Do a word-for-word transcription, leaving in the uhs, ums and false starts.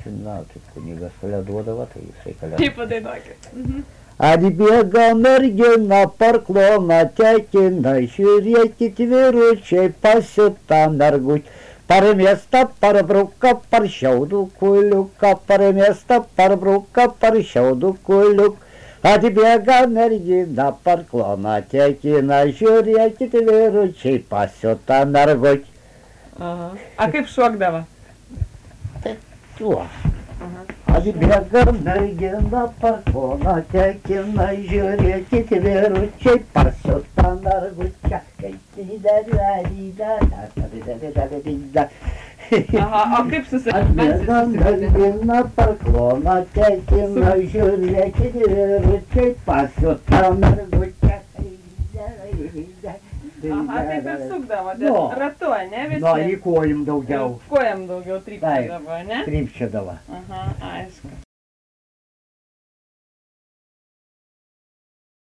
žinau, kaip kunigas kalėduodavo, tai jisai kalėduodavo. Taip padainuokit. Mhm. Atbėga mergina, parkloną tekina, žiūrėkit vyručiai, pasiuta mergučiai. Parmesta, parbruka, par šiaudų kuliuką, parmesta, parbruka, par šiaudų kuliuką. Atbėga mergina, parkloną tekina, žiūrėkit vyručiai, pasiuta mergučiai. Aha. A kaip šokdavo? Tuo. Aha. Atbėga mergina, parkloną tekina, žiūrėkit vyručiai, pasiuta mergučiai. Aha, o kaip Atbėga mergina, parkloną tekina, žiūrėkit vyručiai, pasiuta mergučiai. Aha, taip ir sukdavo, Nu. ratu, ne visi? Nu, į kojim daugiau. Kojam daugiau trypčiodavo, ne? Trypčiodavo. Aha, aišku.